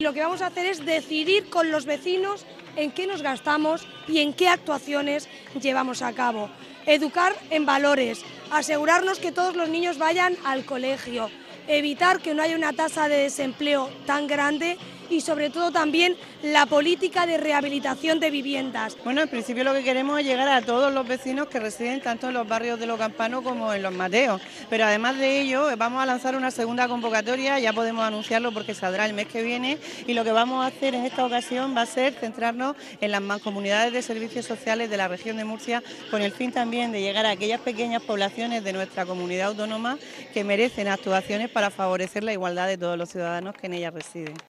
Lo que vamos a hacer es decidir con los vecinos en qué nos gastamos y en qué actuaciones llevamos a cabo. Educar en valores, asegurarnos que todos los niños vayan al colegio, evitar que no haya una tasa de desempleo tan grande y sobre todo también la política de rehabilitación de viviendas. Bueno, en principio lo que queremos es llegar a todos los vecinos que residen tanto en los barrios de Los Campanos como en Los Mateos. Pero además de ello, vamos a lanzar una segunda convocatoria, ya podemos anunciarlo porque saldrá el mes que viene, y lo que vamos a hacer en esta ocasión va a ser centrarnos en las mancomunidades de servicios sociales de la región de Murcia, con el fin también de llegar a aquellas pequeñas poblaciones de nuestra comunidad autónoma que merecen actuaciones para favorecer la igualdad de todos los ciudadanos que en ellas residen.